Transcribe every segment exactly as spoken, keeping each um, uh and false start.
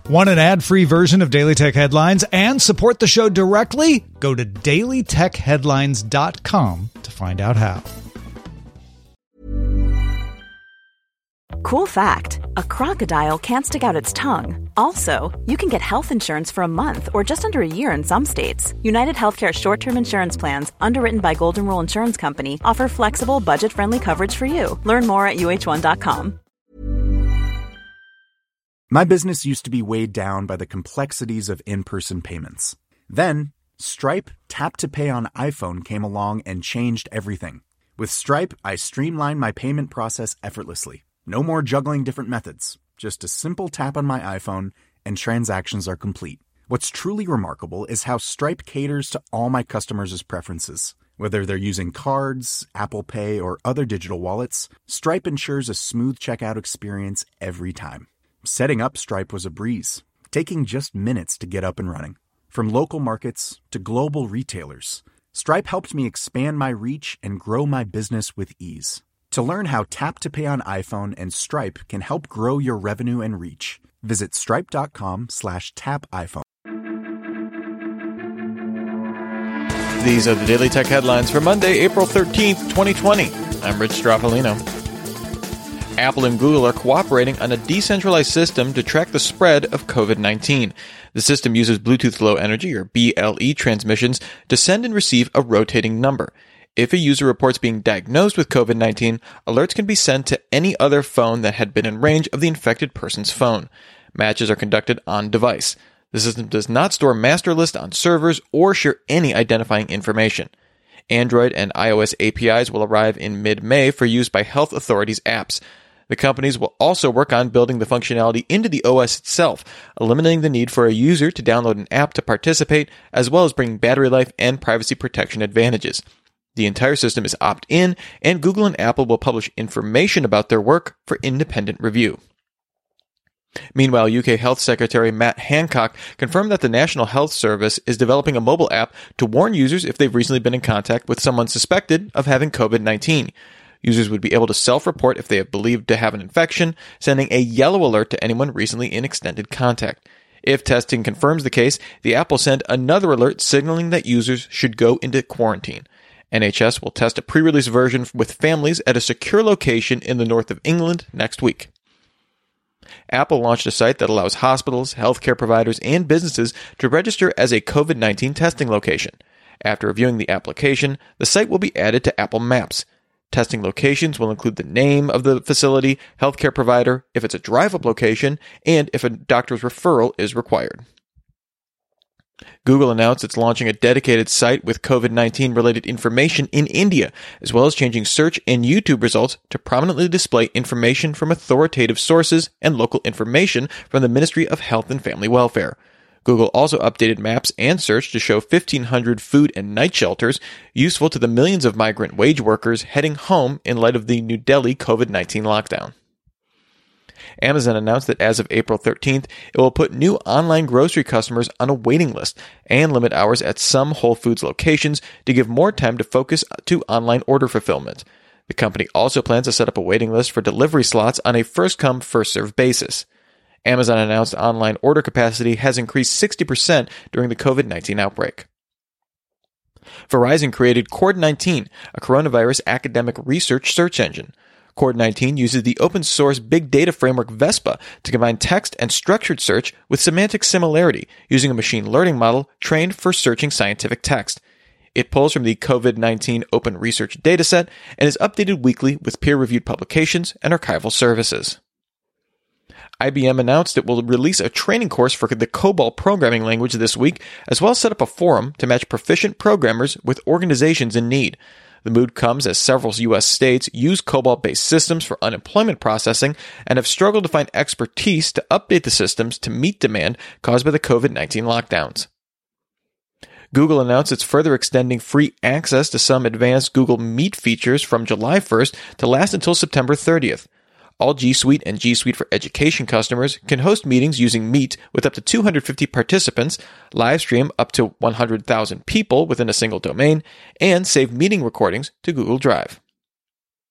Want an ad-free version of Daily Tech Headlines and support the show directly? Go to daily tech headlines dot com to find out how. Cool fact, a crocodile can't stick out its tongue. Also, you can get health insurance for a month or just under a year in some states. United Healthcare short-term insurance plans, underwritten by Golden Rule Insurance Company, offer flexible, budget-friendly coverage for you. Learn more at U H one dot com. My business used to be weighed down by the complexities of in-person payments. Then, Stripe Tap to Pay on iPhone came along and changed everything. With Stripe, I streamlined my payment process effortlessly. No more juggling different methods. Just a simple tap on my iPhone and transactions are complete. What's truly remarkable is how Stripe caters to all my customers' preferences. Whether they're using cards, Apple Pay, or other digital wallets, Stripe ensures a smooth checkout experience every time. Setting up Stripe was a breeze, taking just minutes to get up and running. From local markets to global retailers, Stripe helped me expand my reach and grow my business with ease. To learn how Tap to Pay on iPhone and Stripe can help grow your revenue and reach, visit stripe.com slash tap iPhone. These are the Daily Tech Headlines for Monday, April thirteenth, twenty twenty. I'm Rich Stroffolino. Apple and Google are cooperating on a decentralized system to track the spread of covid nineteen. The system uses Bluetooth Low Energy, or B L E, transmissions to send and receive a rotating number. If a user reports being diagnosed with covid nineteen, alerts can be sent to any other phone that had been in range of the infected person's phone. Matches are conducted on device. The system does not store master list on servers or share any identifying information. Android and iOS A P Is will arrive in mid-May for use by health authorities' apps. The companies will also work on building the functionality into the O S itself, eliminating the need for a user to download an app to participate, as well as bringing battery life and privacy protection advantages. The entire system is opt-in, and Google and Apple will publish information about their work for independent review. Meanwhile, U K Health Secretary Matt Hancock confirmed that the National Health Service is developing a mobile app to warn users if they've recently been in contact with someone suspected of having covid nineteen. Users would be able to self-report if they are believed to have an infection, sending a yellow alert to anyone recently in extended contact. If testing confirms the case, the app will send another alert signaling that users should go into quarantine. N H S will test a pre-release version with families at a secure location in the north of England next week. Apple launched a site that allows hospitals, healthcare providers, and businesses to register as a covid nineteen testing location. After reviewing the application, the site will be added to Apple Maps. Testing locations will include the name of the facility, healthcare provider, if it's a drive-up location, and if a doctor's referral is required. Google announced it's launching a dedicated site with covid nineteen related information in India, as well as changing search and YouTube results to prominently display information from authoritative sources and local information from the Ministry of Health and Family Welfare. Google also updated Maps and Search to show fifteen hundred food and night shelters, useful to the millions of migrant wage workers heading home in light of the New Delhi covid nineteen lockdown. Amazon announced that as of April thirteenth, it will put new online grocery customers on a waiting list and limit hours at some Whole Foods locations to give more time to focus to online order fulfillment. The company also plans to set up a waiting list for delivery slots on a first-come, first-served basis. Amazon announced online order capacity has increased sixty percent during the covid nineteen outbreak. Verizon created Cord nineteen, a coronavirus academic research search engine. Cord nineteen uses the open-source big data framework Vespa to combine text and structured search with semantic similarity using a machine learning model trained for searching scientific text. It pulls from the covid nineteen Open Research Dataset and is updated weekly with peer-reviewed publications and archival services. I B M announced it will release a training course for the COBOL programming language this week, as well as set up a forum to match proficient programmers with organizations in need. The move comes as several U S states use COBOL-based systems for unemployment processing and have struggled to find expertise to update the systems to meet demand caused by the covid nineteen lockdowns. Google announced it's further extending free access to some advanced Google Meet features from July first to last until September thirtieth. All G Suite and G Suite for Education customers can host meetings using Meet with up to two hundred fifty participants, live stream up to one hundred thousand people within a single domain, and save meeting recordings to Google Drive.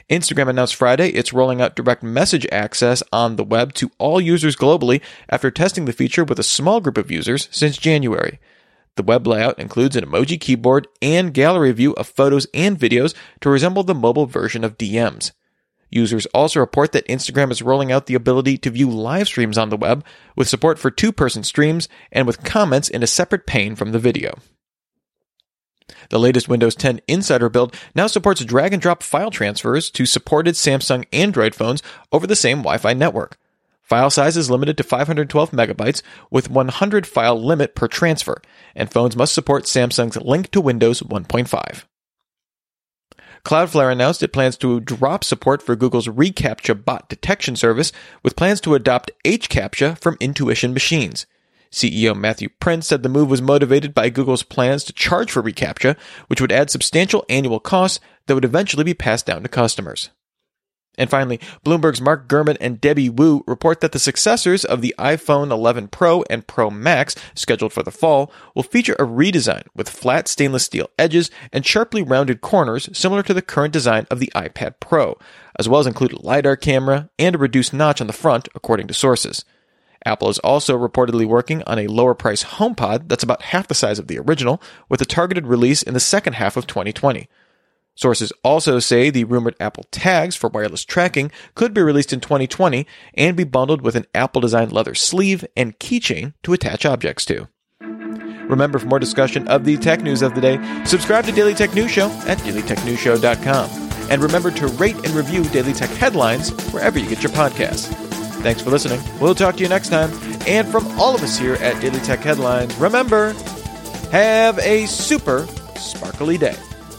Instagram announced Friday it's rolling out direct message access on the web to all users globally after testing the feature with a small group of users since January. The web layout includes an emoji keyboard and gallery view of photos and videos to resemble the mobile version of D Ms. Users also report that Instagram is rolling out the ability to view live streams on the web with support for two-person streams and with comments in a separate pane from the video. The latest Windows ten Insider build now supports drag-and-drop file transfers to supported Samsung Android phones over the same Wi-Fi network. File size is limited to five hundred twelve megabytes with one hundred file limit per transfer, and phones must support Samsung's Link to Windows one point five. Cloudflare announced it plans to drop support for Google's reCAPTCHA bot detection service with plans to adopt HCAPTCHA from Intuition Machines. C E O Matthew Prince said the move was motivated by Google's plans to charge for reCAPTCHA, which would add substantial annual costs that would eventually be passed down to customers. And finally, Bloomberg's Mark Gurman and Debbie Wu report that the successors of the iPhone eleven Pro and Pro Max, scheduled for the fall, will feature a redesign with flat stainless steel edges and sharply rounded corners similar to the current design of the iPad Pro, as well as include a LiDAR camera and a reduced notch on the front, according to sources. Apple is also reportedly working on a lower-price HomePod that's about half the size of the original, with a targeted release in the second half of twenty twenty. Sources also say the rumored Apple tags for wireless tracking could be released in twenty twenty and be bundled with an Apple-designed leather sleeve and keychain to attach objects to. Remember, for more discussion of the tech news of the day, subscribe to Daily Tech News Show at daily tech news show dot com. And remember to rate and review Daily Tech Headlines wherever you get your podcasts. Thanks for listening. We'll talk to you next time. And from all of us here at Daily Tech Headlines, remember, have a super sparkly day.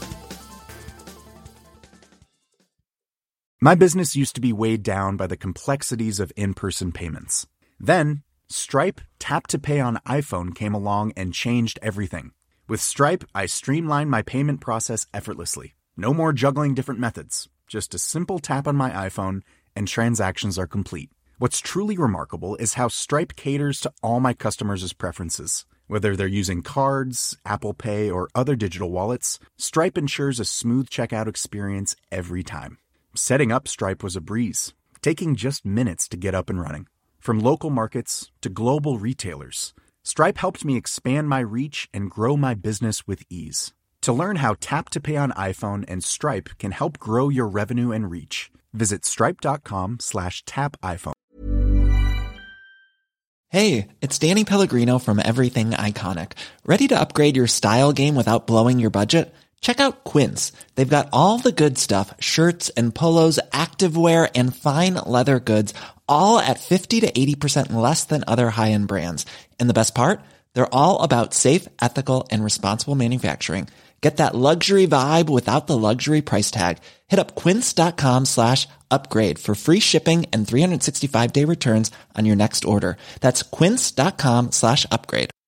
My business used to be weighed down by the complexities of in-person payments. Then, Stripe Tap to Pay on iPhone came along and changed everything. With Stripe, I streamlined my payment process effortlessly. No more juggling different methods. Just a simple tap on my iPhone and transactions are complete. What's truly remarkable is how Stripe caters to all my customers' preferences. Whether they're using cards, Apple Pay, or other digital wallets, Stripe ensures a smooth checkout experience every time. Setting up Stripe was a breeze, taking just minutes to get up and running. From local markets to global retailers, Stripe helped me expand my reach and grow my business with ease. To learn how Tap to Pay on iPhone and Stripe can help grow your revenue and reach, visit stripe.com slash tap iPhone. Hey, it's Danny Pellegrino from Everything Iconic. Ready to upgrade your style game without blowing your budget? Check out Quince. They've got all the good stuff, shirts and polos, activewear, and fine leather goods, all at fifty to eighty percent less than other high-end brands. And the best part? They're all about safe, ethical, and responsible manufacturing. Get that luxury vibe without the luxury price tag. Hit up quince.com slash upgrade for free shipping and three sixty-five day returns on your next order. That's quince.com slash upgrade.